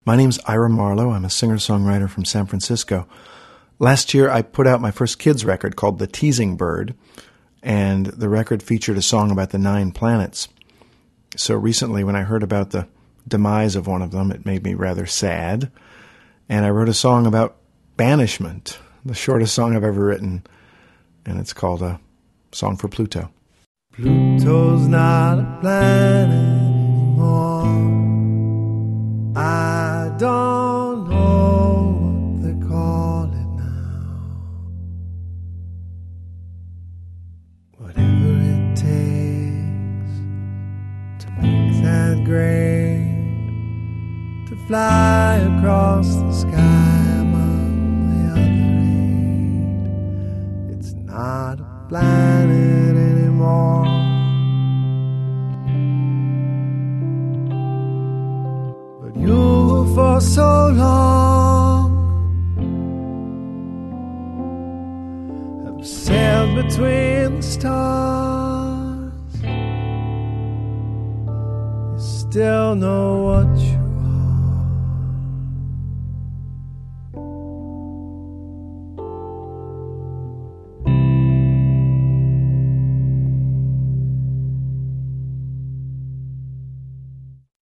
My name's Ira Marlowe. I'm a singer-songwriter from San Francisco. Last year, I put out my first kids record called The Teasing Bird, and the record featured a song about the 9 planets. So recently, when I heard about the demise of one of them, it made me rather sad, and I wrote a song about banishment, the shortest song I've ever written, and it's called A Song for Pluto. Pluto's not a planet anymore. I don't know what they call it now. Whatever it takes to make that grain to fly across the sky among the other 8. It's not a planet anymore. You for so long have sailed between the stars. You still know what you